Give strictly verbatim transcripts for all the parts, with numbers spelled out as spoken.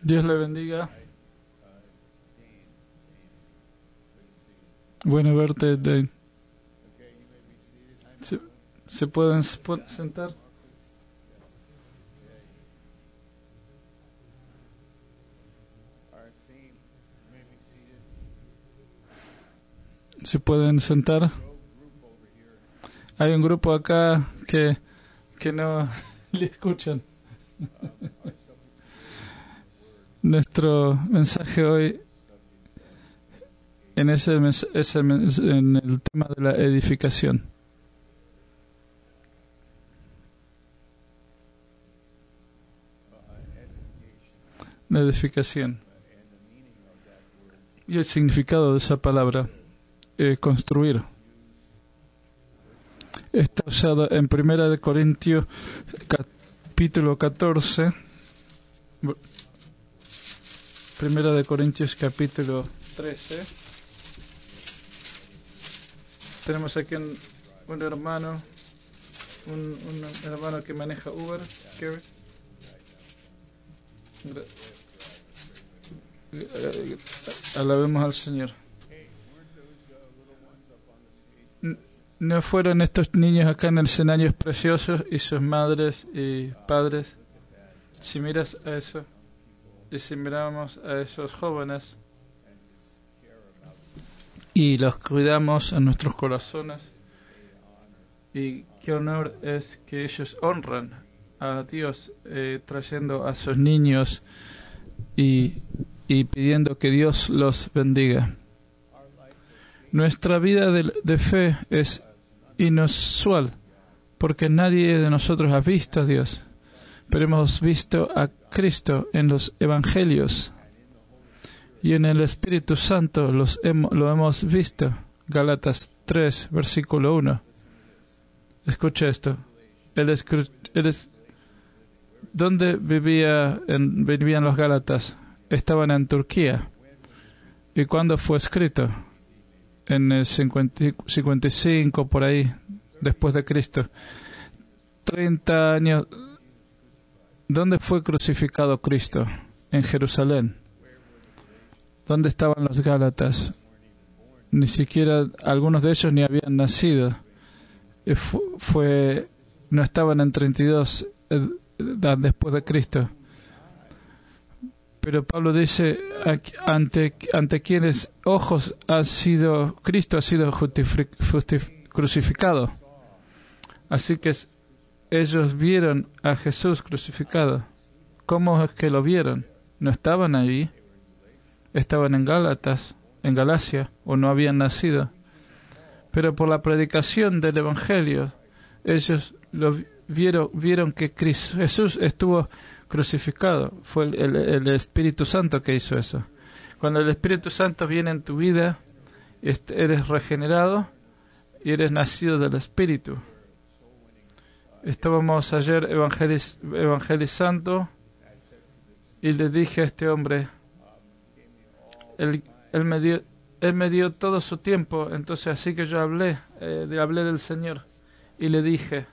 Dios le bendiga. Bueno verte, Dane. ¿Se, se pueden sentar? ¿Se pueden sentar? Hay un grupo acá que, que no le escuchan. Nuestro mensaje hoy en ese es el, en el tema de la edificación. La edificación. Y el significado de esa palabra, eh, construir. Está usado en Primera de Corintios capítulo catorce. Primera de Corintios capítulo trece. Tenemos aquí un, un hermano, un, un hermano que maneja Uber. Gary. Alabemos al Señor. ¿No fueron estos niños acá en el escenario preciosos y sus madres y padres? Si miras a eso y si miramos a esos jóvenes y los cuidamos en nuestros corazones, y qué honor es que ellos honran a Dios eh, trayendo a sus niños y, y pidiendo que Dios los bendiga. Nuestra vida de, de fe es inusual porque nadie de nosotros ha visto a Dios, pero hemos visto a Cristo en los evangelios y en el Espíritu Santo los hemos, lo hemos visto. Gálatas tres, versículo uno. Escucha esto. Él es, él es, ¿Dónde vivía en, vivían los Gálatas? Estaban en Turquía. ¿Y cuándo fue escrito? En el cincuenta, cincuenta y cinco, por ahí, después de Cristo. treinta años. ¿Dónde fue crucificado Cristo? En Jerusalén. ¿Dónde estaban los Gálatas? Ni siquiera algunos de ellos ni habían nacido. Fue, fue no estaban en treinta y dos eh, después de Cristo. Pero Pablo dice, ante, ante quienes ojos ha sido, Cristo ha sido crucificado. Así que ellos vieron a Jesús crucificado. ¿Cómo es que lo vieron? No estaban allí. Estaban en Gálatas, en Galacia, o no habían nacido. Pero por la predicación del Evangelio, ellos lo vieron, vieron que Cristo, Jesús estuvo crucificado. Fue el, el, el Espíritu Santo que hizo eso. Cuando el Espíritu Santo viene en tu vida, eres regenerado y eres nacido del Espíritu. Estábamos ayer evangeliz, evangelizando y le dije a este hombre, él, él, me dio, él me dio todo su tiempo, entonces así que yo hablé, eh, le hablé del Señor y le dije,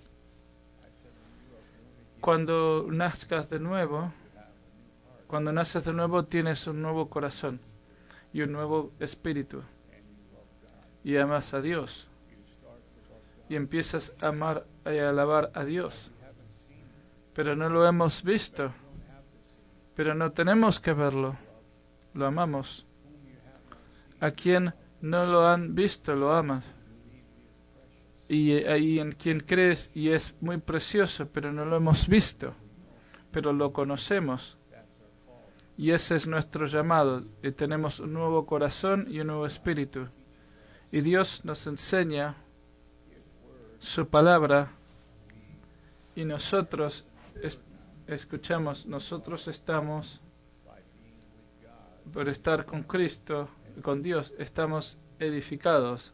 cuando nazcas de nuevo, cuando naces de nuevo tienes un nuevo corazón y un nuevo espíritu y amas a Dios y empiezas a amar y a alabar a Dios, pero no lo hemos visto, pero no tenemos que verlo, lo amamos. A quien no lo han visto lo amas, y, y en quien crees y es muy precioso, pero no lo hemos visto, pero lo conocemos, y ese es nuestro llamado, y tenemos un nuevo corazón y un nuevo espíritu, y Dios nos enseña su palabra y nosotros es, escuchamos, nosotros estamos por estar con Cristo, con Dios, estamos edificados.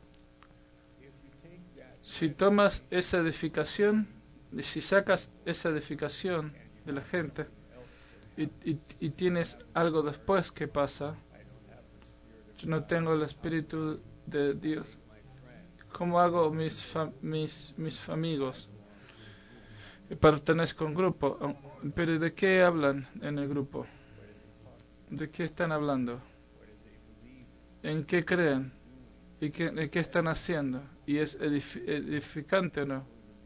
Si tomas esa edificación, si sacas esa edificación de la gente y, y, y tienes algo después que pasa, yo no tengo el Espíritu de Dios. ¿Cómo hago mis fa, mis mis amigos? Pertenezco a un grupo, pero ¿de qué hablan en el grupo? ¿De qué están hablando? ¿En qué creen? ¿Y qué, en qué están haciendo? ¿Y es edif- edificante o no?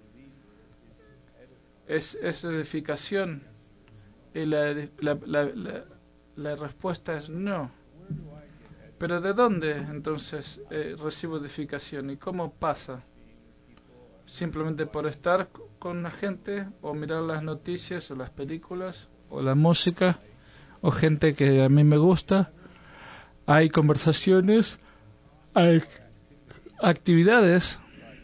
¿Es, es edificación? Y la, la, la, la, la respuesta es no. ¿Pero de dónde entonces eh, recibo edificación? ¿Y cómo pasa? ¿Simplemente por estar con la gente? ¿O mirar las noticias o las películas? ¿O la música? ¿O gente que a mí me gusta? Hay conversaciones, hay actividades,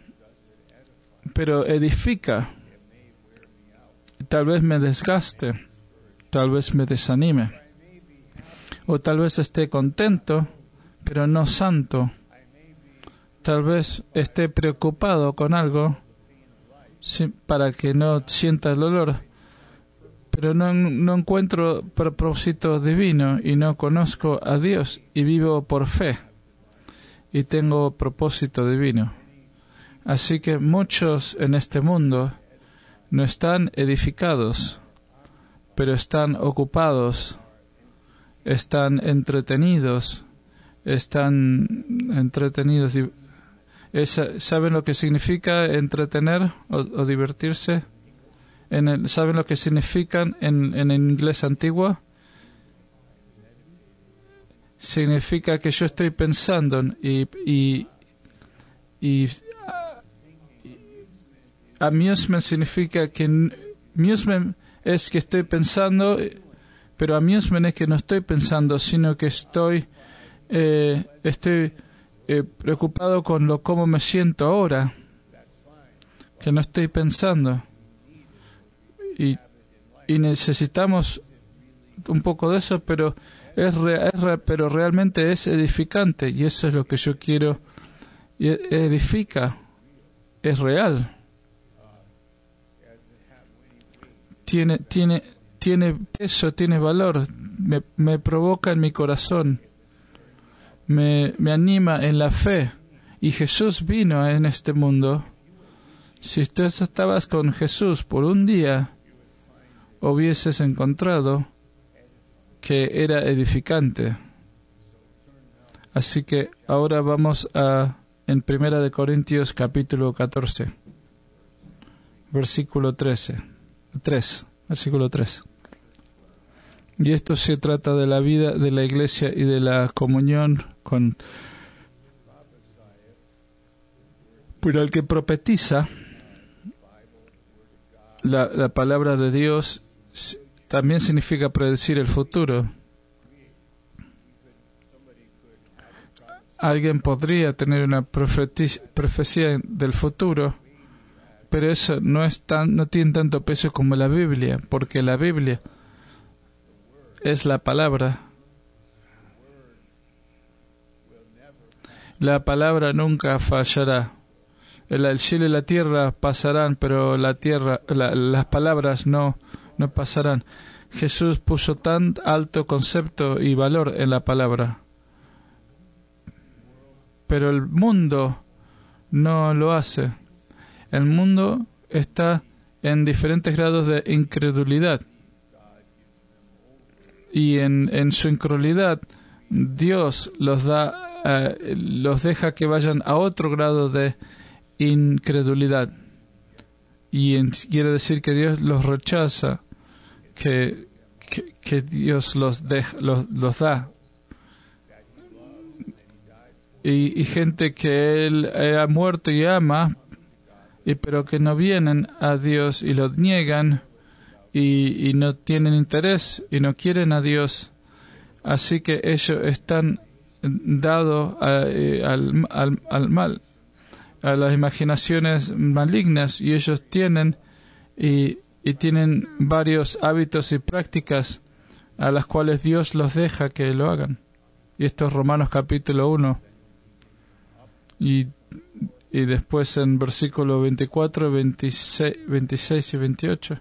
pero edifica. Tal vez me desgaste, tal vez me desanime, o tal vez esté contento, pero no santo. Tal vez esté preocupado con algo sí, para que no sienta el dolor, pero no, no encuentro propósito divino y no conozco a Dios y vivo por fe y tengo propósito divino. Así que muchos en este mundo no están edificados, pero están ocupados, están entretenidos, están entretenidos. ¿Saben lo que significa entretener o, o divertirse? En el, ¿Saben lo que significan en, en el inglés antiguo? Significa que yo estoy pensando y, y, y amusement significa que amusement es que estoy pensando, pero amusement es que no estoy pensando, sino que estoy eh, estoy eh, preocupado con lo cómo me siento ahora, que no estoy pensando. Y, y necesitamos un poco de eso, pero es, re, es re, pero realmente es edificante, y eso es lo que yo quiero. Y edifica, es real. Tiene, tiene, tiene peso, tiene valor, me, me provoca en mi corazón, me, me anima en la fe. Y Jesús vino en este mundo. Si tú estabas con Jesús por un día, hubieses encontrado que era edificante. Así que ahora vamos a en Primera de Corintios capítulo catorce, versículo trece. tres, versículo tres. Y esto se trata de la vida de la iglesia y de la comunión con. Pero el que profetiza la, la palabra de Dios también significa predecir el futuro. Alguien podría tener una profecía del futuro, pero eso no es tan, no tiene tanto peso como la Biblia, porque la Biblia es la palabra. La palabra nunca fallará. El, el cielo y la tierra pasarán, pero la tierra, la, las palabras no, no pasarán. Jesús puso tan alto concepto y valor en la palabra, pero el mundo no lo hace. El mundo está en diferentes grados de incredulidad. Y en, en su incredulidad, Dios los da, eh, los deja que vayan a otro grado de incredulidad. Y en, quiere decir que Dios los rechaza, que, que, que Dios los, deja, los, los da. Y, y gente que Él ha muerto y ama, y pero que no vienen a Dios y lo niegan y, y no tienen interés y no quieren a Dios. Así que ellos están dados a, eh, al, al, al mal, a las imaginaciones malignas, y ellos tienen y, y tienen varios hábitos y prácticas a las cuales Dios los deja que lo hagan. Y esto es Romanos capítulo uno. Y, y después en versículo veinticuatro, veintiséis, veintiséis y veintiocho.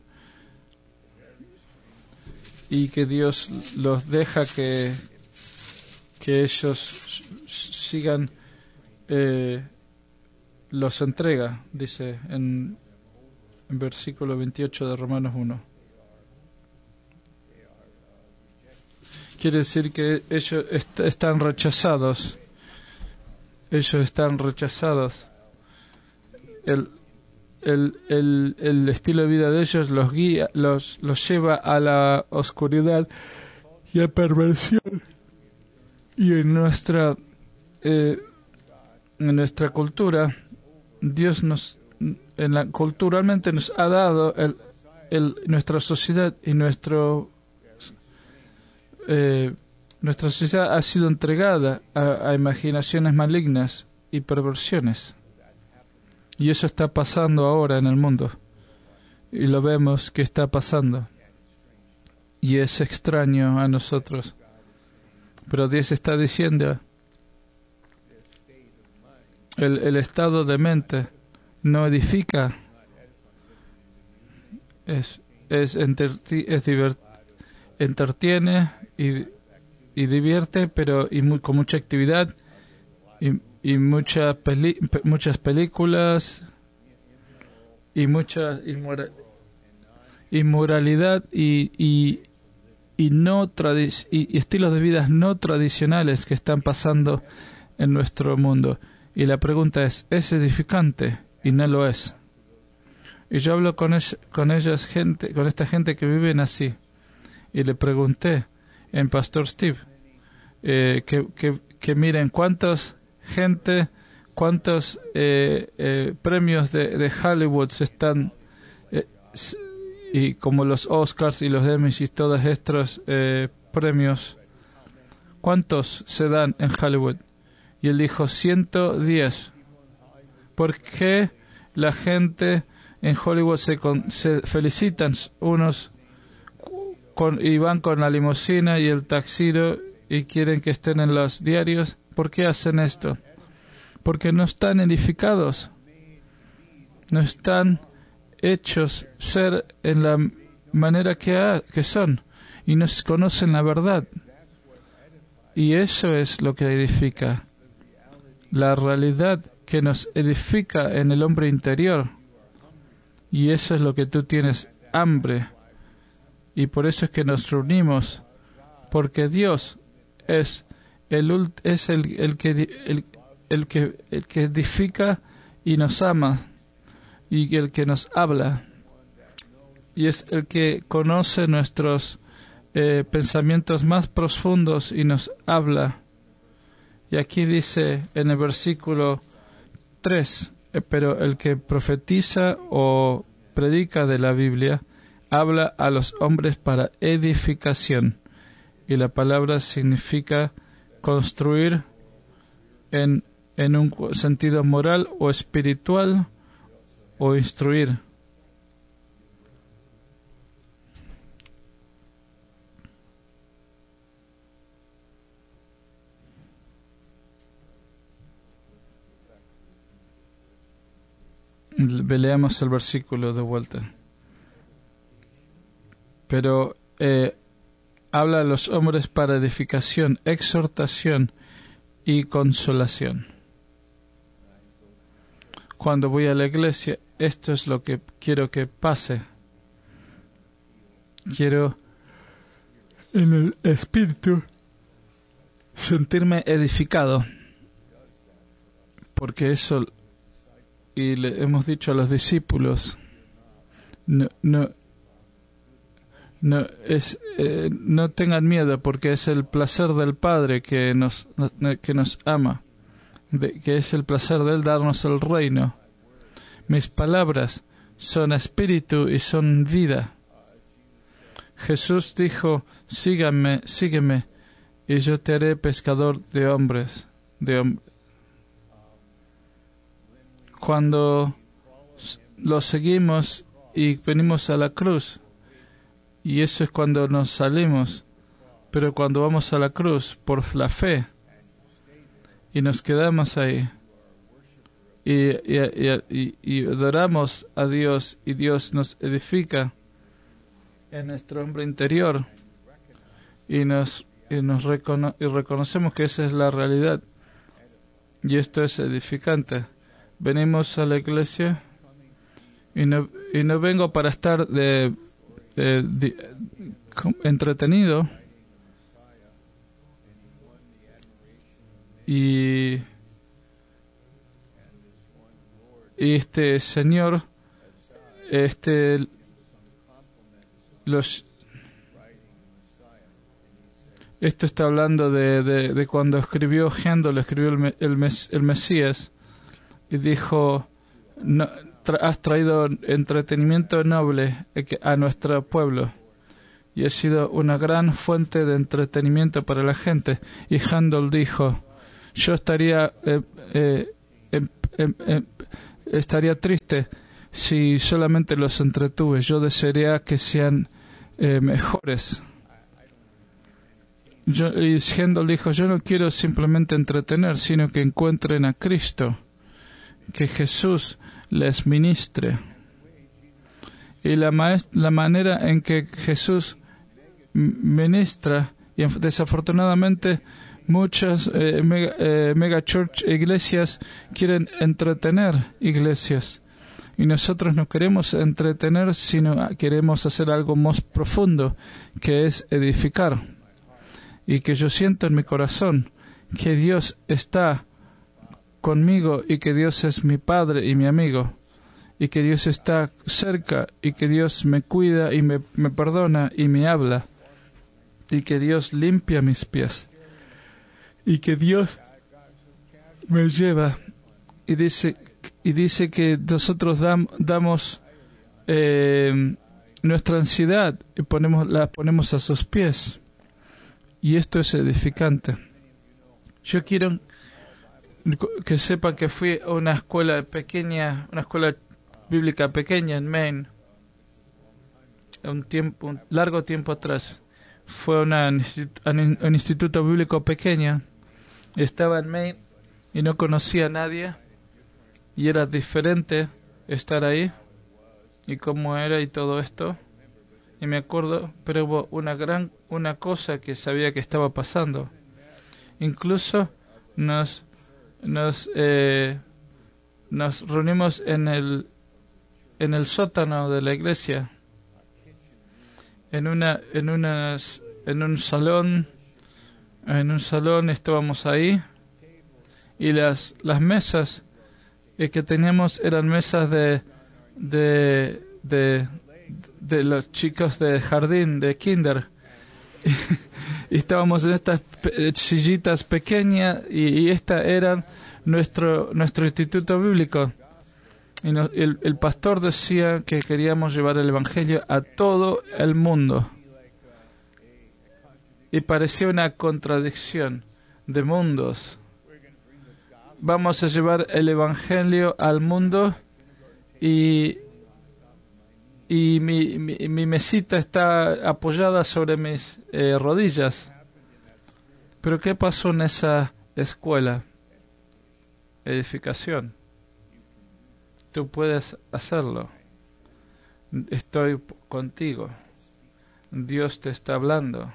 Y que Dios los deja que, que ellos sigan, eh, los entrega, dice en, en versículo veintiocho de Romanos uno. quiere decir que ellos est están rechazados. Ellos están rechazados. El, el, el, el estilo de vida de ellos los guía, los, los lleva a la oscuridad y a perversión. Y en nuestra, eh, en nuestra cultura, Dios nos, en la, culturalmente nos ha dado el, el, nuestra sociedad y nuestro Eh, nuestra sociedad ha sido entregada a, a imaginaciones malignas y perversiones, y eso está pasando ahora en el mundo, y lo vemos que está pasando, y es extraño a nosotros, pero Dios está diciendo el, el estado de mente no edifica, es, es, entreti, es divert, entretiene y, y divierte, pero y muy, con mucha actividad y, y mucha peli, pe, muchas películas y mucha inmora, inmoralidad y, y, y, no tradi- y, y estilos de vida no tradicionales que están pasando en nuestro mundo. Y la pregunta es, ¿es edificante? Y no lo es. Y yo hablo con, ell- con ellas, gente, con esta gente que viven así. Y le pregunté en Pastor Steve eh, que, que, que miren cuántos gente, cuántos eh, eh, premios de, de Hollywood se están eh, y como los Oscars y los Emmys y todos estos eh, premios, cuántos se dan en Hollywood. Y él dijo ciento diez. ¿Por qué la gente en Hollywood se, con, se felicitan unos Con, y van con la limusina y el taxiro y quieren que estén en los diarios? ¿Por qué hacen esto? Porque no están edificados, no están hechos ser en la manera que, ha, que son, y no conocen la verdad. Y eso es lo que edifica, la realidad que nos edifica en el hombre interior. Y eso es lo que tú tienes hambre. Y por eso es que nos reunimos, porque Dios es el es el, el que el, el que el que edifica y nos ama, y el que nos habla, y es el que conoce nuestros eh, pensamientos más profundos y nos habla. Y aquí dice en el versículo tres, eh, pero el que profetiza o predica de la Biblia habla a los hombres para edificación, y la palabra significa construir en, en un sentido moral o espiritual, o instruir. Leamos el versículo de vuelta. Pero eh, habla a los hombres para edificación, exhortación y consolación. Cuando voy a la iglesia, esto es lo que quiero que pase. Quiero en el espíritu sentirme edificado, porque eso, y le hemos dicho a los discípulos, no, no No, es, eh, no tengan miedo, porque es el placer del Padre que nos, que nos ama, de, que es el placer de Él darnos el reino. Mis palabras son espíritu y son vida. Jesús dijo, síganme, sígueme, y yo te haré pescador de hombres. De hom Cuando lo seguimos y venimos a la cruz, y eso es cuando nos salimos, pero cuando vamos a la cruz por la fe y nos quedamos ahí y, y, y, y adoramos a Dios, y Dios nos edifica en nuestro hombre interior, y nos, y nos recono y reconocemos que esa es la realidad, y esto es edificante. Venimos a la iglesia y no, y no vengo para estar de Eh, di, entretenido, y, y este Señor, este, los, esto está hablando de, de, de cuando escribió Händel, escribió el, el, mes, el Mesías, y dijo, no, tra, has traído entretenimiento noble a nuestro pueblo, y ha sido una gran fuente de entretenimiento para la gente. Y Händel dijo, yo estaría eh, eh, eh, eh, eh, estaría triste si solamente los entretuve. Yo desearía que sean eh, mejores. Yo, y Händel dijo, yo no quiero simplemente entretener, sino que encuentren a Cristo, que Jesús les ministre. Y la, maest- la manera en que Jesús ministra, y desafortunadamente muchas eh, mega, eh, mega church iglesias quieren entretener iglesias, y nosotros no queremos entretener, sino queremos hacer algo más profundo, que es edificar. Y que yo siento en mi corazón que Dios está conmigo, y que Dios es mi Padre y mi amigo, y que Dios está cerca, y que Dios me cuida y me, me perdona y me habla, y que Dios limpia mis pies, y que Dios me lleva. Y dice, y dice que nosotros dam, damos eh, nuestra ansiedad y ponemos, la ponemos a sus pies. Y esto es edificante. Yo quiero que sepan que fui a una escuela pequeña, una escuela bíblica pequeña en Maine, un tiempo, un largo tiempo atrás. Fue una, un, un instituto bíblico pequeño. Estaba en Maine y no conocía a nadie, y era diferente estar ahí y cómo era y todo esto. Y me acuerdo, pero hubo una gran una cosa que sabía que estaba pasando. Incluso nos nos eh, nos reunimos en el en el sótano de la iglesia, en una en unas en un salón en un salón estábamos ahí, y las las mesas eh, que teníamos eran mesas de de de de los chicos de jardín, de kinder. Y estábamos en estas pe- sillitas pequeñas, y, y esta era nuestro nuestro instituto bíblico. Y nos, el, el pastor decía que queríamos llevar el evangelio a todo el mundo. Y parecía una contradicción de mundos. Vamos a llevar el evangelio al mundo, y y mi, mi, mi mesita está apoyada sobre mis eh, rodillas. Pero ¿qué pasó en esa escuela? Edificación. Tú puedes hacerlo. Estoy contigo. Dios te está hablando.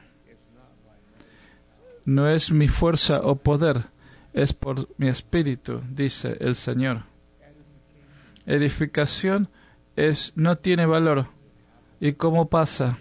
No es mi fuerza o poder, es por mi espíritu, dice el Señor. Edificación es, no tiene valor. ¿Y cómo pasa?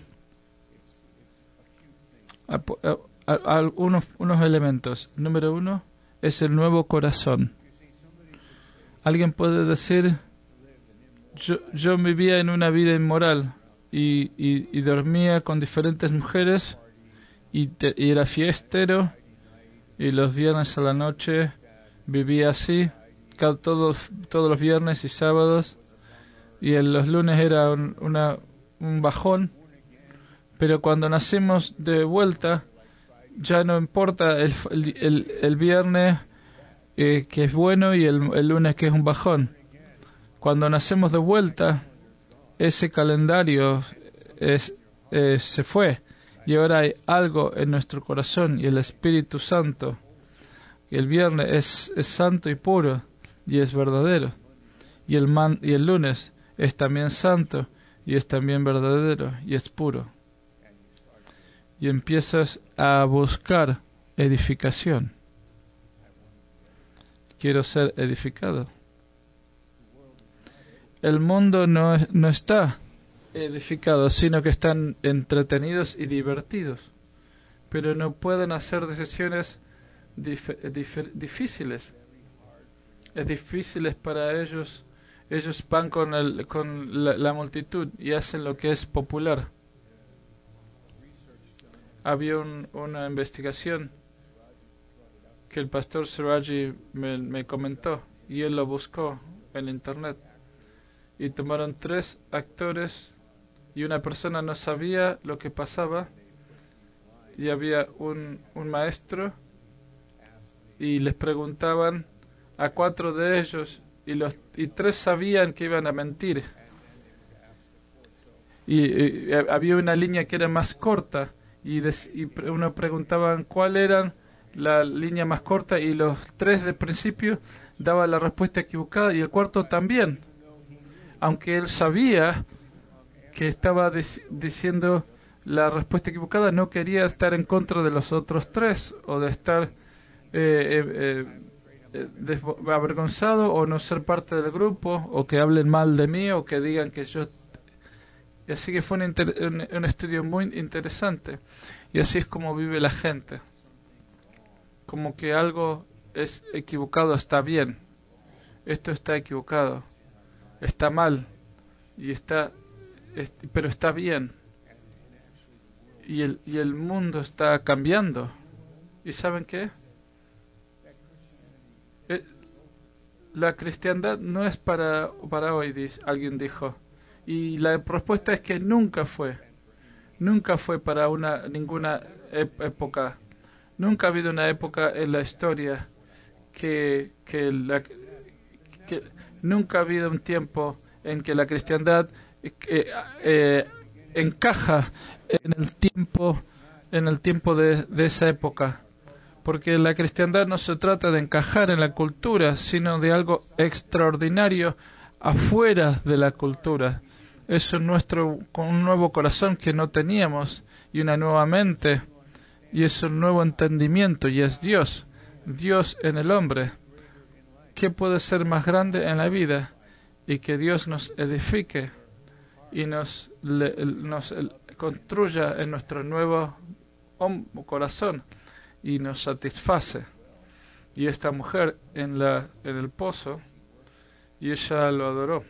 A, a, a, a unos, unos elementos. Número uno es el nuevo corazón. Alguien puede decir, yo, yo vivía en una vida inmoral y, y, y dormía con diferentes mujeres, y, te, y era fiestero, y los viernes a la noche vivía así, cada, todos, todos los viernes y sábados, y en los lunes era un, una, un bajón. Pero cuando nacemos de vuelta, ya no importa el, el, el viernes eh, que es bueno y el, el lunes que es un bajón. Cuando nacemos de vuelta, ese calendario es, eh, se fue, y ahora hay algo en nuestro corazón, y el Espíritu Santo. Y el viernes es, es santo y puro, y es verdadero. Y el, man, y el lunes es también santo, y es también verdadero, y es puro. Y empiezas a buscar edificación. Quiero ser edificado. El mundo no, no está edificado, sino que están entretenidos y divertidos. Pero no pueden hacer decisiones dif dif difíciles. Es difíciles para ellos. Ellos van con, el, con la, la multitud y hacen lo que es popular. Había un, una investigación que el pastor Siraji me, me comentó y él lo buscó en internet. Y tomaron tres actores y una persona no sabía lo que pasaba y había un, un maestro y les preguntaban a cuatro de ellos y los y tres sabían que iban a mentir y, y, y había una línea que era más corta y, des, y uno preguntaban cuál era la línea más corta y los tres de principio daban la respuesta equivocada y el cuarto también, aunque él sabía que estaba diciendo la respuesta equivocada. No quería estar en contra de los otros tres o de estar eh, eh, eh, avergonzado o no ser parte del grupo o que hablen mal de mí o que digan que yo. Y así que fue un, un, un estudio muy interesante y así es como vive la gente, como que algo es equivocado, está bien, esto está equivocado, está mal y está est pero está bien y el y el mundo está cambiando. ¿Y saben qué? Eh, la cristiandad no es para para hoy, dice, alguien dijo, y la respuesta es que nunca fue nunca fue para una ninguna ep época. Nunca ha habido una época en la historia que que la que nunca ha habido un tiempo en que la cristiandad eh, eh, encaja en el tiempo en el tiempo de, de esa época, porque la cristiandad no se trata de encajar en la cultura, sino de algo extraordinario afuera de la cultura. Es un nuestro con un nuevo corazón que no teníamos y una nueva mente y es un nuevo entendimiento y es Dios, Dios en el hombre. ¿Qué puede ser más grande en la vida? Y que Dios nos edifique y nos, le, nos el, construya en nuestro nuevo corazón y nos satisface. Y esta mujer en, la, en el pozo, y ella lo adoró.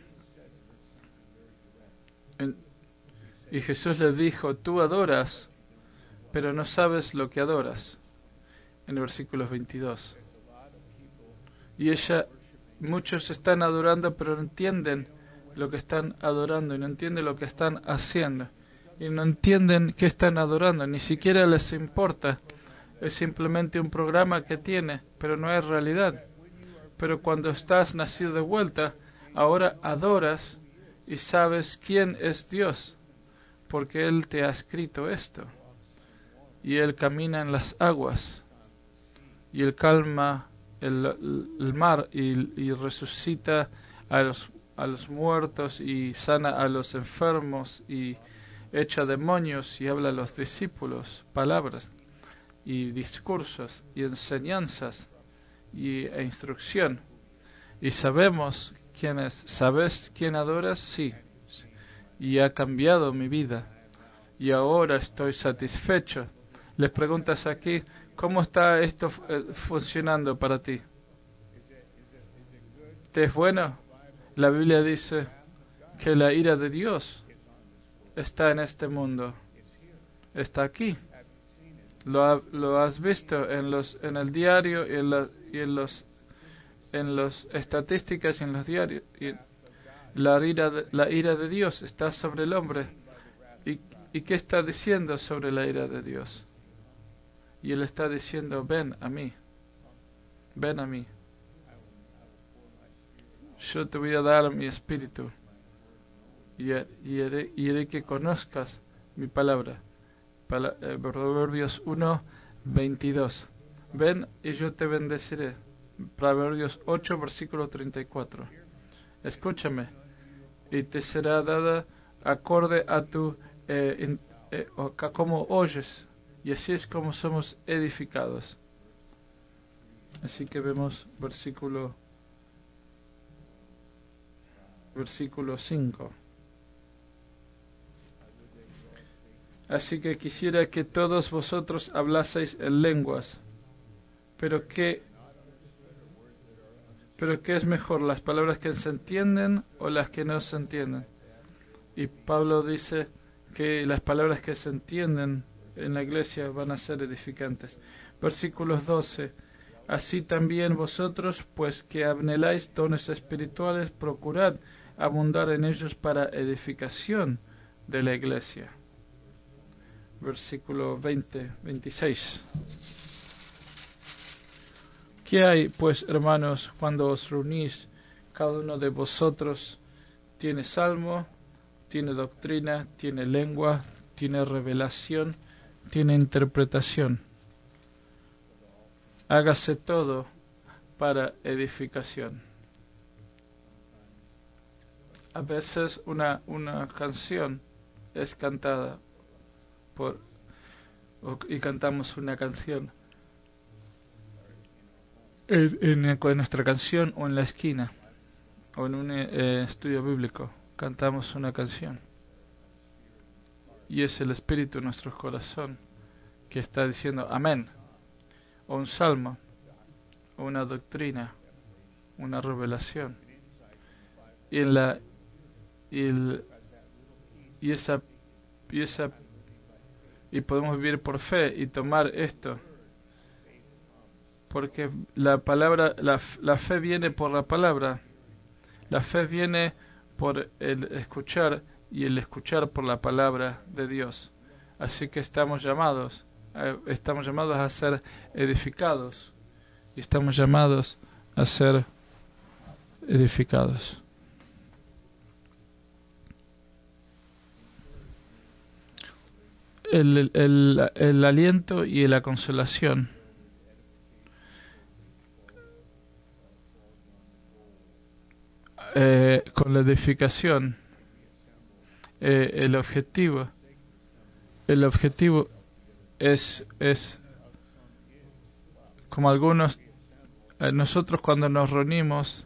En, y Jesús le dijo, tú adoras, pero no sabes lo que adoras. En el versículo veintidós. Y ella, muchos están adorando, pero no entienden lo que están adorando, y no entienden lo que están haciendo, y no entienden qué están adorando, ni siquiera les importa. Es simplemente un programa que tiene, pero no es realidad. Pero cuando estás nacido de vuelta, ahora adoras y sabes quién es Dios, porque Él te ha escrito esto. Y Él camina en las aguas, y Él calma el, el mar, y, y resucita a los, a los muertos, y sana a los enfermos, y echa demonios, y habla a los discípulos palabras, y discursos, y enseñanzas, y e instrucción. Y sabemos quién es. ¿Sabes quién adoras? Sí. Y ha cambiado mi vida. Y ahora estoy satisfecho. Les preguntas aquí, ¿cómo está esto eh, funcionando para ti? ¿Te es bueno? La Biblia dice que la ira de Dios está en este mundo. Está aquí. Lo, ha, lo has visto en los en el diario y en, la, y en los en las estadísticas y en los diarios. Y la ira de, la ira de Dios está sobre el hombre. ¿Y, ¿Y qué está diciendo sobre la ira de Dios? Y Él está diciendo, ven a mí, ven a mí. Yo te voy a dar mi espíritu y, y, haré, y haré que conozcas mi palabra. Pala, eh, Proverbios uno, veintidós. Ven y yo te bendeciré. Proverbios ocho, versículo treinta y cuatro. Escúchame, y te será dada acorde a tu eh, in, eh, a como oyes, y así es como somos edificados. Así que vemos versículo versículo cinco. Así que quisiera que todos vosotros hablaseis en lenguas, Pero ¿qué, pero ¿qué es mejor? ¿Las palabras que se entienden o las que no se entienden? Y Pablo dice que las palabras que se entienden en la iglesia van a ser edificantes. Versículos doce. Así también vosotros, pues que anheláis dones espirituales, procurad abundar en ellos para edificación de la iglesia. Versículo veinte, veintiséis. ¿Qué hay, pues, hermanos, cuando os reunís? Cada uno de vosotros tiene salmo, tiene doctrina, tiene lengua, tiene revelación, tiene interpretación. Hágase todo para edificación. A veces una, una canción es cantada por, y cantamos una canción en, en, en nuestra canción o en la esquina o en un eh, estudio bíblico. Cantamos una canción y es el Espíritu en nuestro corazón que está diciendo amén, o un salmo, o una doctrina, una revelación, y en la y, el, y esa y esa y podemos vivir por fe y tomar esto, porque la palabra la, la fe viene por la palabra, la fe viene por el escuchar y el escuchar por la palabra de Dios. Así que estamos llamados, eh, estamos llamados a ser edificados y estamos llamados a ser edificados. El, el, el, el aliento y la consolación. Eh, con la edificación. Eh, el objetivo el objetivo es es como algunos eh, nosotros cuando nos reunimos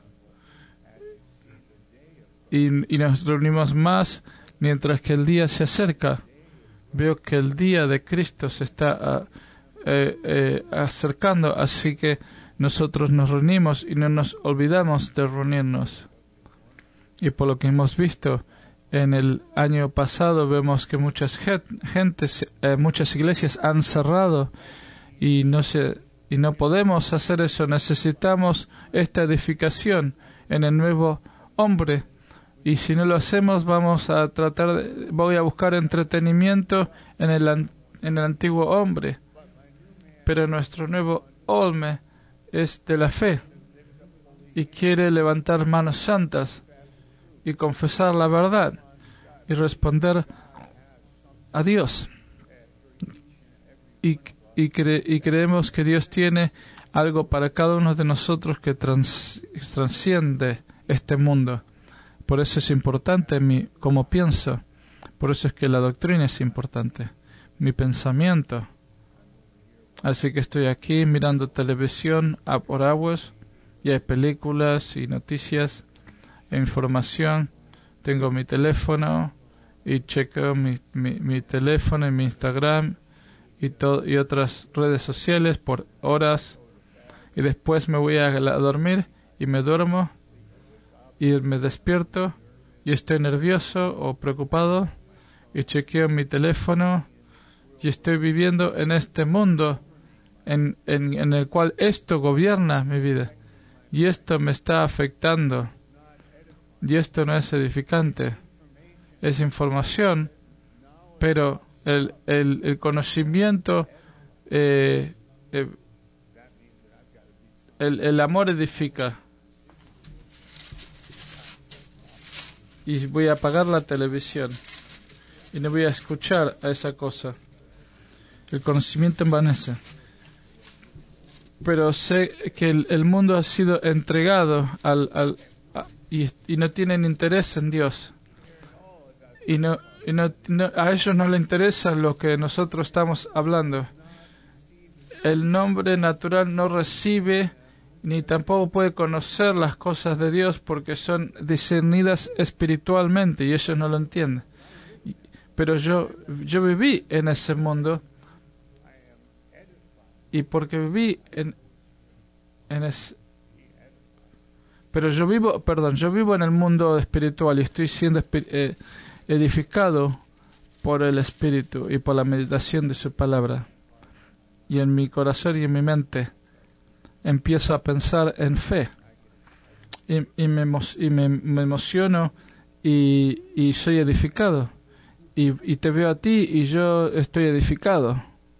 y, y nos reunimos más mientras que el día se acerca, veo que el día de Cristo se está uh, eh, eh, acercando, así que nosotros nos reunimos y no nos olvidamos de reunirnos. Y por lo que hemos visto en el año pasado, vemos que muchas gentes, eh, muchas iglesias han cerrado y no se y no podemos hacer eso. Necesitamos esta edificación en el nuevo hombre, y si no lo hacemos vamos a tratar de, voy a buscar entretenimiento en el en el antiguo hombre, pero nuestro nuevo hombre es de la fe y quiere levantar manos santas y confesar la verdad y responder a Dios. Y, y, cre, y creemos que Dios tiene algo para cada uno de nosotros que trans, transciende este mundo. Por eso es importante mi, cómo pienso. Por eso es que la doctrina es importante. Mi pensamiento. Así que estoy aquí mirando televisión a por aguas, y hay películas y noticias e información. Tengo mi teléfono y chequeo mi, mi, mi teléfono y mi Instagram y, to, y otras redes sociales por horas, y después me voy a, a dormir y me duermo y me despierto y estoy nervioso o preocupado y chequeo mi teléfono y estoy viviendo en este mundo en, en, en el cual esto gobierna mi vida y esto me está afectando. Y esto no es edificante, es información, pero el, el, el conocimiento, eh, eh, el, el amor edifica. Y voy a apagar la televisión y no voy a escuchar a esa cosa. El conocimiento envanece. Pero sé que el, el mundo ha sido entregado al... al Y, y no tienen interés en Dios y no, y no, no a ellos no les interesa lo que nosotros estamos hablando. El nombre natural no recibe ni tampoco puede conocer las cosas de Dios porque son discernidas espiritualmente y ellos no lo entienden. Pero yo yo viví en ese mundo y porque viví en en es, pero yo vivo, perdón, yo vivo en el mundo espiritual y estoy siendo eh, edificado por el Espíritu y por la meditación de su palabra. Y en mi corazón y en mi mente empiezo a pensar en fe. Y, y, me, y me, me emociono y, y soy edificado. Y, y te veo a ti y yo estoy edificado.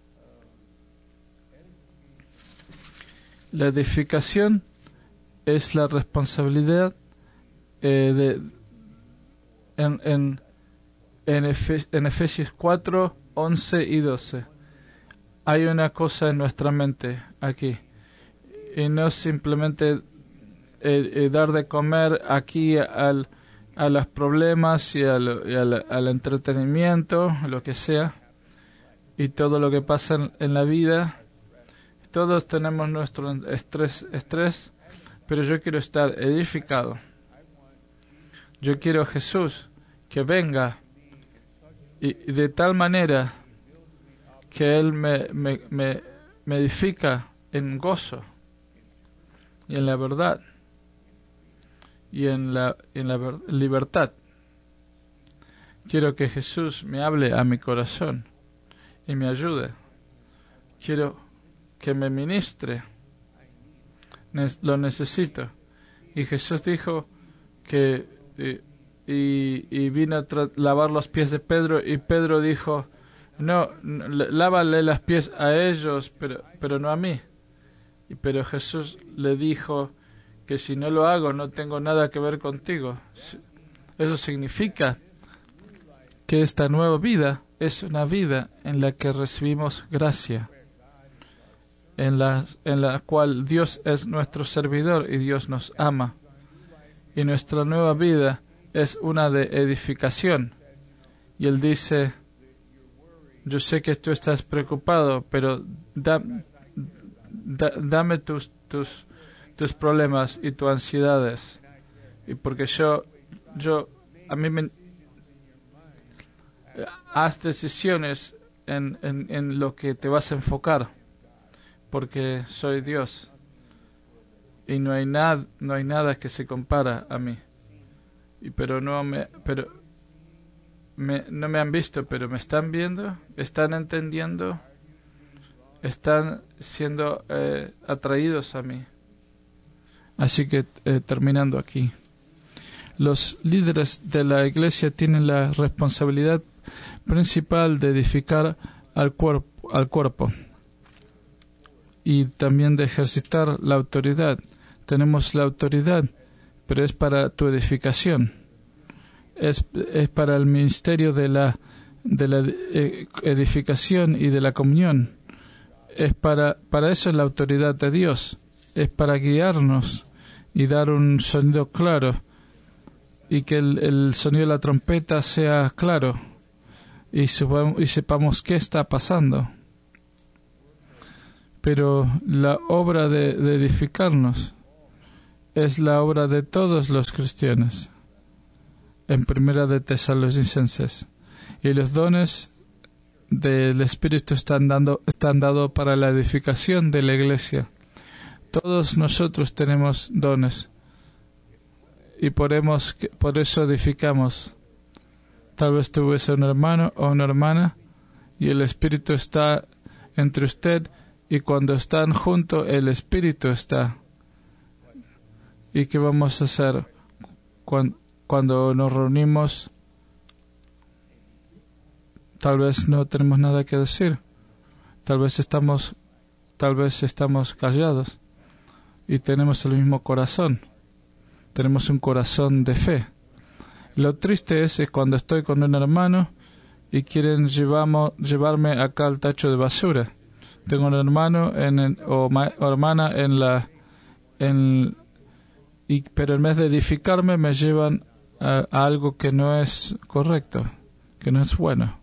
La edificación es la responsabilidad eh, de en, en, en, Efe, en Efesios cuatro, once y doce. Hay una cosa en nuestra mente aquí. Y no simplemente eh, eh, dar de comer aquí al, a los problemas y, al, y al, al entretenimiento, lo que sea, y todo lo que pasa en, en la vida. Todos tenemos nuestro estrés, estrés, pero yo quiero estar edificado. Yo quiero a Jesús que venga y, y de tal manera que Él me, me, me, me edifica en gozo y en la verdad y en la, en la ver, libertad. Quiero que Jesús me hable a mi corazón y me ayude. Quiero que me ministre. Ne- lo necesito. Y Jesús dijo que y, y, y vino a tra- lavar los pies de Pedro, y Pedro dijo, no, no lávale los pies a ellos, pero, pero no a mí. Y, pero Jesús le dijo que si no lo hago no tengo nada que ver contigo. Eso significa que esta nueva vida es una vida en la que recibimos gracia, en la, en la cual Dios es nuestro servidor y Dios nos ama. Y nuestra nueva vida es una de edificación. Y Él dice, yo sé que tú estás preocupado, pero da, da, dame tus, tus, tus problemas y tus ansiedades. Y porque yo, yo, a mí me... Haz decisiones en, en, en lo que te vas a enfocar, porque soy Dios y no hay nada, no hay nada que se compara a mí. Y pero no me, pero me, no me han visto, pero me están viendo, están entendiendo, están siendo eh, atraídos a mí. Así que eh, terminando aquí, los líderes de la iglesia tienen la responsabilidad principal de edificar al cuerpo, al cuerpo y también de ejercitar la autoridad. Tenemos la autoridad, pero es para tu edificación, es, es para el ministerio de la, de la edificación y de la comunión. Es para, para eso es la autoridad de Dios, es para guiarnos y dar un sonido claro, y que el, el sonido de la trompeta sea claro, y sepamos, y sepamos qué está pasando. Pero la obra de, de edificarnos es la obra de todos los cristianos, en Primera de Tesalonicenses. Y los dones del Espíritu están dando, están dados para la edificación de la iglesia. Todos nosotros tenemos dones y podemos, por eso edificamos. Tal vez tuviese un hermano o una hermana y el Espíritu está entre usted, y cuando están juntos el Espíritu está. ¿Y qué vamos a hacer cuando, cuando nos reunimos? Tal vez no tenemos nada que decir, tal vez estamos tal vez estamos callados y tenemos el mismo corazón, tenemos un corazón de fe. Lo triste es, es cuando estoy con un hermano y quieren llevamos, llevarme acá al tacho de basura. Tengo un hermano en el, o, ma, o hermana en la en y pero en vez de edificarme me llevan a, a algo que no es correcto, que no es bueno.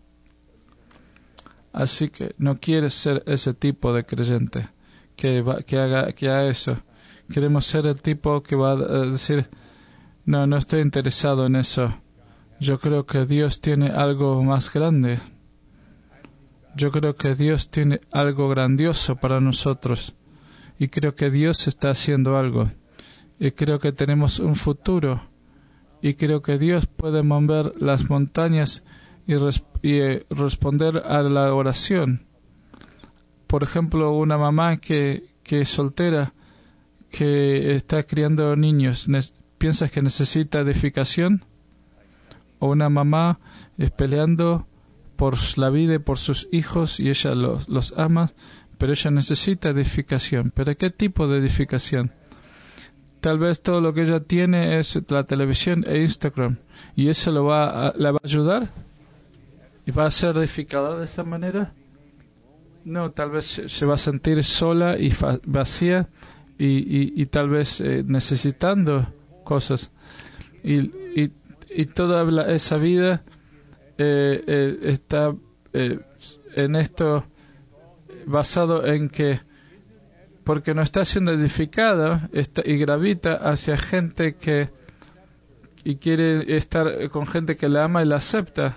Así que no quieres ser ese tipo de creyente que va, que haga que haga eso. Queremos ser el tipo que va a decir, no, no estoy interesado en eso. Yo creo que Dios tiene algo más grande. Yo creo que Dios tiene algo grandioso para nosotros. y creo que Dios está haciendo algo. Y creo que tenemos un futuro. Y creo que Dios puede mover las montañas y, res- y eh, responder a la oración. Por ejemplo, una mamá que, que es soltera, que está criando niños, ¿piensas que necesita edificación? O una mamá es peleando por la vida y por sus hijos y ella los, los ama, pero ella necesita edificación. ¿Pero qué tipo de edificación? Tal vez todo lo que ella tiene es la televisión e Instagram, y eso lo va a, la va a ayudar y va a ser edificada de esa manera. No, tal vez se, se va a sentir sola y fa, vacía y, y, y tal vez eh, necesitando cosas. Y, y, y toda la, esa vida eh, eh, está eh, en esto basado en que porque no está siendo edificada está, y gravita hacia gente que y quiere estar con gente que la ama y la acepta.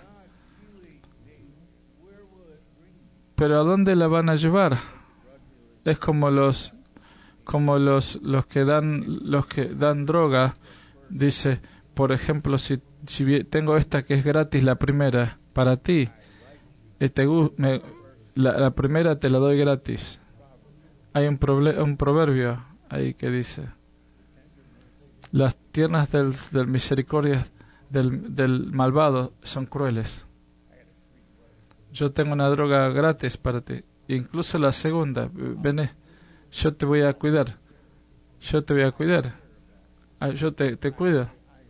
Pero ¿a dónde la van a llevar? Es como los como los los que dan los que dan droga. Dice, por ejemplo, si si tengo esta que es gratis, la primera para ti, este, me, la, la primera te la doy gratis. Hay un, proble- un proverbio ahí que dice: las tiernas del, del misericordia del, del malvado son crueles. Yo tengo una droga gratis para ti. Incluso la segunda, ven, yo te voy a cuidar. Yo te voy a cuidar. Ah, yo te, te cuido.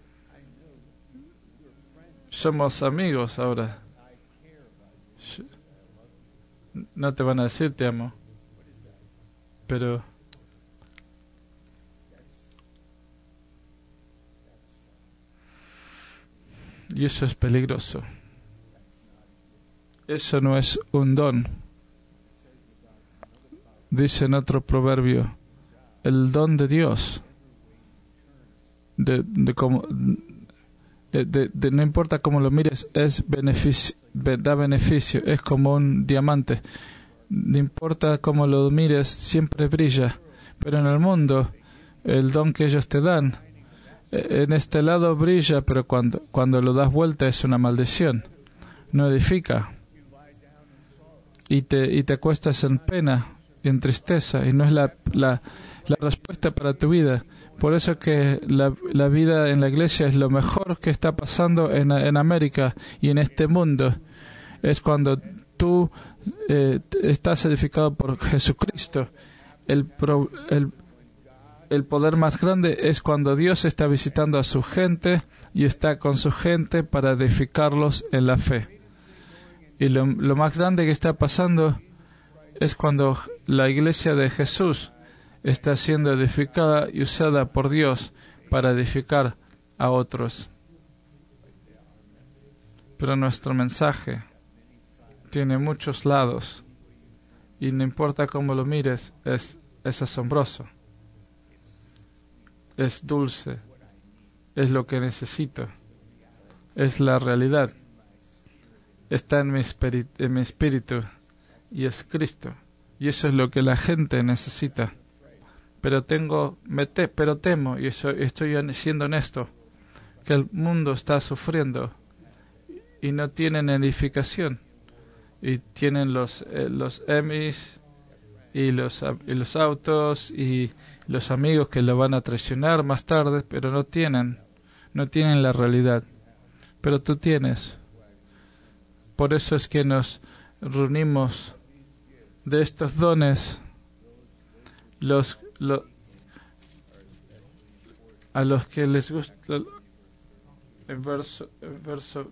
Somos amigos ahora. Yo, no te van a decir te amo, pero y eso es peligroso. Eso no es un don. Dice en otro proverbio, el don de Dios, de, de como, de, de, de, no importa cómo lo mires, es beneficio, da beneficio, es como un diamante. No importa cómo lo mires, siempre brilla. Pero en el mundo, el don que ellos te dan, en este lado brilla, pero cuando, cuando lo das vuelta es una maldición. No edifica. Y te, y te acuestas en pena y en tristeza, y no es la, la, la respuesta para tu vida. Por eso que la, la vida en la iglesia es lo mejor que está pasando en, en América y en este mundo. Es cuando tú eh, estás edificado por Jesucristo. El, pro, el, el poder más grande es cuando Dios está visitando a su gente y está con su gente para edificarlos en la fe. Y lo, lo más grande que está pasando es cuando la iglesia de Jesús está siendo edificada y usada por Dios para edificar a otros. Pero nuestro mensaje tiene muchos lados y no importa cómo lo mires, es, es asombroso, es dulce, es lo que necesito, es la realidad. Está en mi, espíritu, en mi espíritu y es Cristo, y eso es lo que la gente necesita. Pero tengo, me te, pero temo, y eso, estoy siendo honesto, que el mundo está sufriendo y no tienen edificación, y tienen los eh, los Emmys y los y los autos y los amigos que lo van a traicionar más tarde, pero no tienen, no tienen la realidad. Pero tú tienes. Por eso es que nos reunimos de estos dones, los, lo, a los que les gusta, en verso, en verso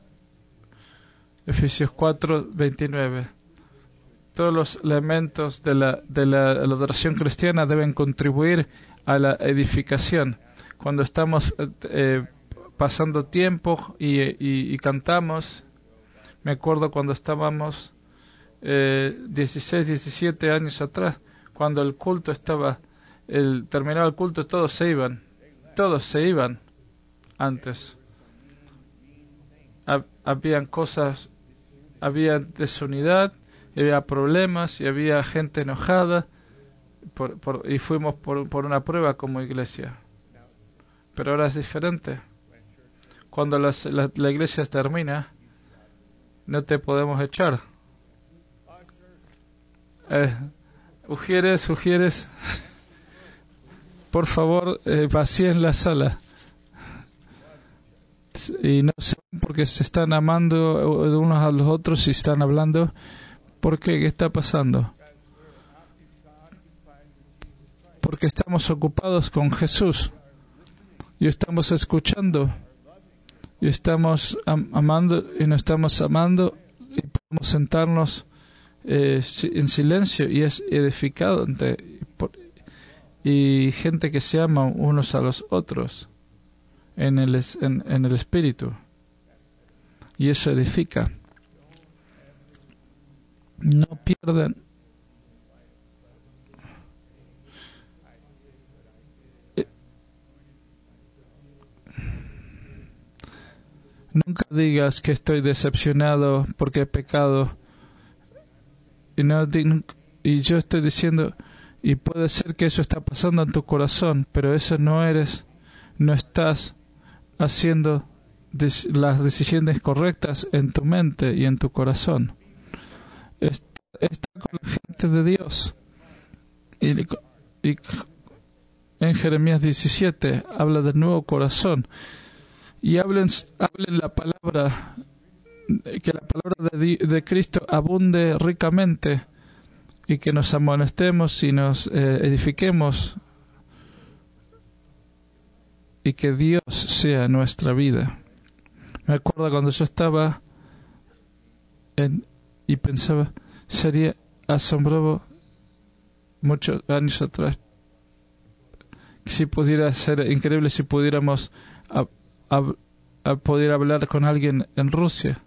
Efesios cuatro, veintinueve. Todos los elementos de la, de la, de la adoración cristiana deben contribuir a la edificación. Cuando estamos eh, pasando tiempo y, y, y cantamos, me acuerdo cuando estábamos eh, dieciséis, diecisiete años atrás, cuando el culto estaba, el terminaba el culto, todos se iban, todos se iban antes. Hab, habían cosas, había desunidad, había problemas y había gente enojada, por, por, y fuimos por, por una prueba como iglesia. Pero ahora es diferente. Cuando las, la, la iglesia termina, no te podemos echar. Eh, Ujieres, Ujieres, por favor, eh, vacíen la sala. Y no sé porque se están amando de unos a los otros y están hablando. ¿Por qué? ¿Qué está pasando? Porque estamos ocupados con Jesús y estamos escuchando y estamos am amando y nos estamos amando y podemos sentarnos eh, en silencio y es edificante y gente que se ama unos a los otros en el, en, en el espíritu, y eso edifica. No pierdan nunca digas que estoy decepcionado porque he pecado y, no, y yo estoy diciendo, y puede ser que eso está pasando en tu corazón, pero eso no eres, no estás haciendo des, las decisiones correctas en tu mente y en tu corazón. Está, está con la gente de Dios. Y, y en Jeremías diecisiete habla del nuevo corazón. Y hablen, hablen la palabra, que la palabra de, de Cristo abunde ricamente y que nos amonestemos y nos eh, edifiquemos y que Dios sea nuestra vida. Me acuerdo cuando yo estaba en, y pensaba, sería asombroso muchos años atrás, si pudiera ser increíble si pudiéramos a, a, a poder hablar con alguien en Rusia.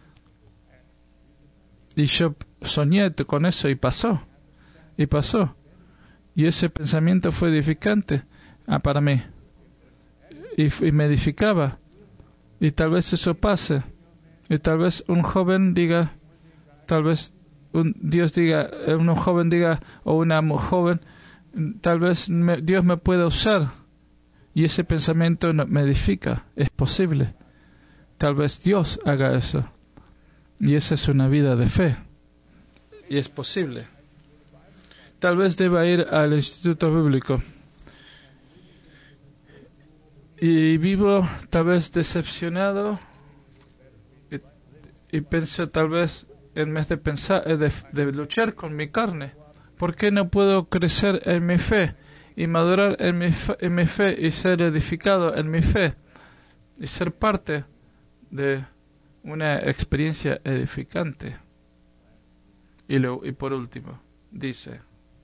Y yo soñé con eso y pasó, y pasó. Y ese pensamiento fue edificante ah, para mí. Y, y me edificaba. Y tal vez eso pase. Y tal vez un joven diga, tal vez un Dios diga, un joven diga, o una joven, tal vez me, Dios me pueda usar. Y ese pensamiento me edifica. Es posible. Tal vez Dios haga eso. Y esa es una vida de fe. Y es posible. Tal vez deba ir al instituto bíblico. Y vivo tal vez decepcionado. Y, y pienso tal vez, en vez de pensar, de, de luchar con mi carne, ¿por qué no puedo crecer en mi fe? Y madurar en mi fe, en mi fe y ser edificado en mi fe. Y ser parte de una experiencia edificante. Y, lo, y por último, dice,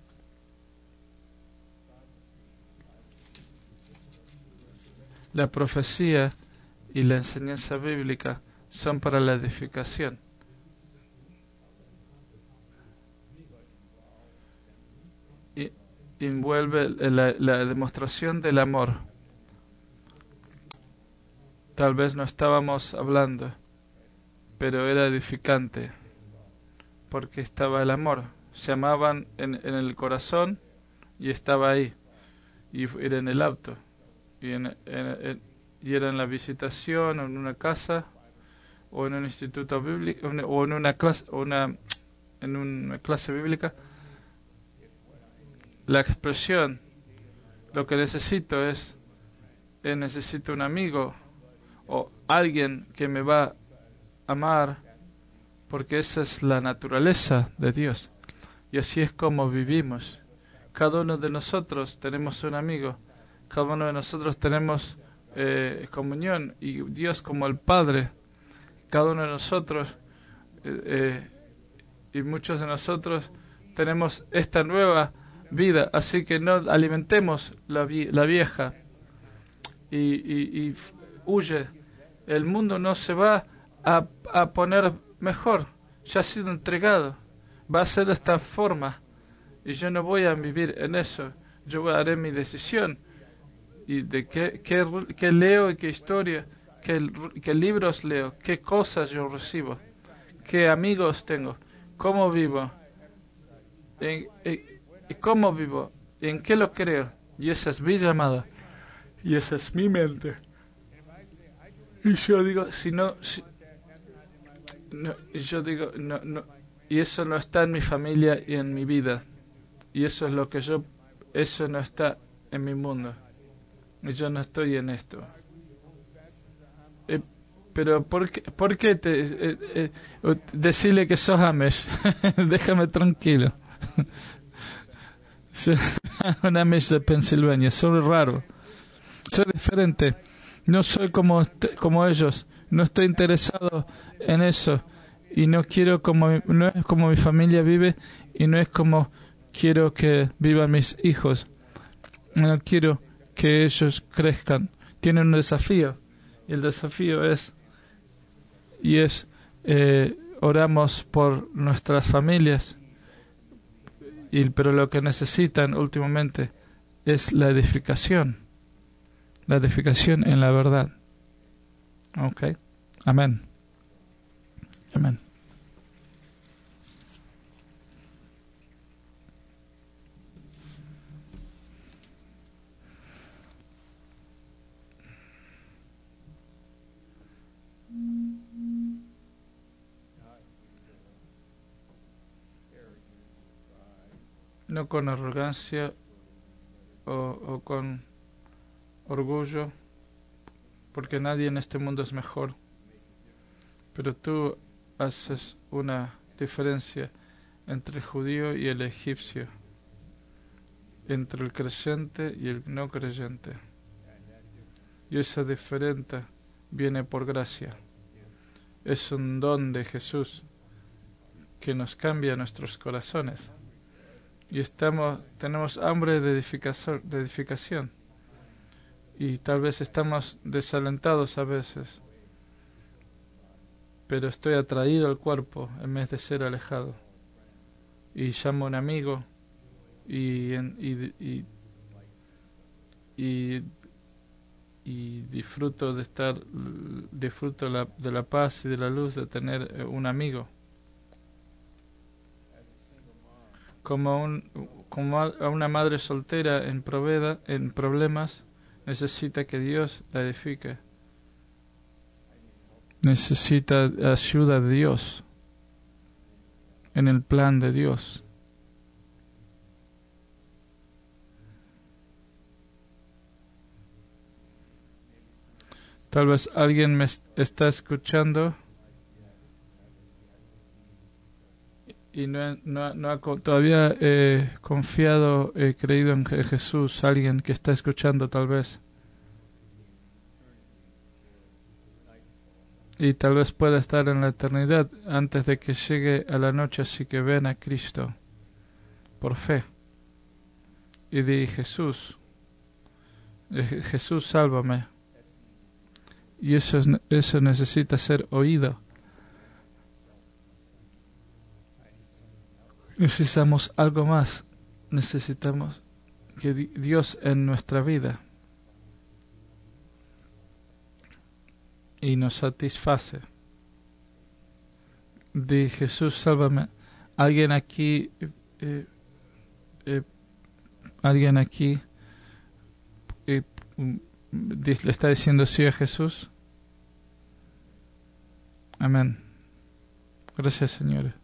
la profecía y la enseñanza bíblica son para la edificación. Y envuelve la, la demostración del amor. Tal vez no estábamos hablando, pero era edificante, porque estaba el amor. Se amaban en, en el corazón y estaba ahí. Y era en el auto. Y, en, en, en, y era en la visitación, o en una casa, o en un instituto bíblico, o en una clase, o una, en una clase bíblica. La expresión, lo que necesito es, eh, necesito un amigo, o alguien que me va a amar, porque esa es la naturaleza de Dios. Y así es como vivimos. Cada uno de nosotros tenemos un amigo. Cada uno de nosotros tenemos eh, comunión. Y Dios como el Padre. Cada uno de nosotros, eh, eh, y muchos de nosotros, tenemos esta nueva vida. Así que no alimentemos la, vi la vieja. Y, y, y huye. El mundo no se va a, a poner mejor. Ya ha sido entregado. Va a ser de esta forma. Y yo no voy a vivir en eso. Yo haré mi decisión. Y de qué, qué, qué leo y qué historia, qué, qué libros leo, qué cosas yo recibo, qué amigos tengo, cómo vivo. En, en, ¿Y cómo vivo? ¿Y en qué lo creo? Y esa es mi llamada. Y esa es mi mente. Y yo digo, si no... Si, no y yo digo, no, no. Y eso no está en mi familia y en mi vida. Y eso es lo que yo... Eso no está en mi mundo. Y yo no estoy en esto. Eh, pero ¿por qué, por qué te... Eh, eh, decirle que sos Amish? Déjame tranquilo. Soy un Amish de Pensilvania. Soy raro. Soy diferente. No soy como, como ellos. No estoy interesado en eso. Y no quiero como... No es como mi familia vive. Y no es como quiero que vivan mis hijos. No quiero que ellos crezcan. Tienen un desafío. Y el desafío es... Y es... Eh, oramos por nuestras familias. Y, pero lo que necesitan últimamente es la edificación. La edificación en la verdad. Ok. Amén. Amén. No con arrogancia o, o con orgullo, porque nadie en este mundo es mejor. Pero tú haces una diferencia entre el judío y el egipcio, entre el creyente y el no creyente. Y esa diferencia viene por gracia. Es un don de Jesús que nos cambia nuestros corazones. Y estamos, tenemos hambre de edificación, de edificación. Y tal vez estamos desalentados a veces. Pero estoy atraído al cuerpo en vez de ser alejado. Y llamo a un amigo y, y, y, y, y disfruto de estar, disfruto la, de la paz y de la luz de tener un amigo. Como, un, como a una madre soltera en, proveda, en problemas, necesita que Dios la edifique. Necesita ayuda de Dios en el plan de Dios. Tal vez alguien me está escuchando y no, no, no ha todavía eh, confiado, eh, creído en Jesús. Alguien que está escuchando tal vez. Y tal vez pueda estar en la eternidad antes de que llegue a la noche, así que ven a Cristo por fe. Y di, Jesús, eh, Jesús, sálvame. Y eso, es, eso necesita ser oído. Necesitamos algo más. Necesitamos que Dios en nuestra vida y nos satisface. Di, Jesús, sálvame. Alguien aquí, eh, eh, alguien aquí eh, le está diciendo sí a Jesús. Amén. Gracias, Señor.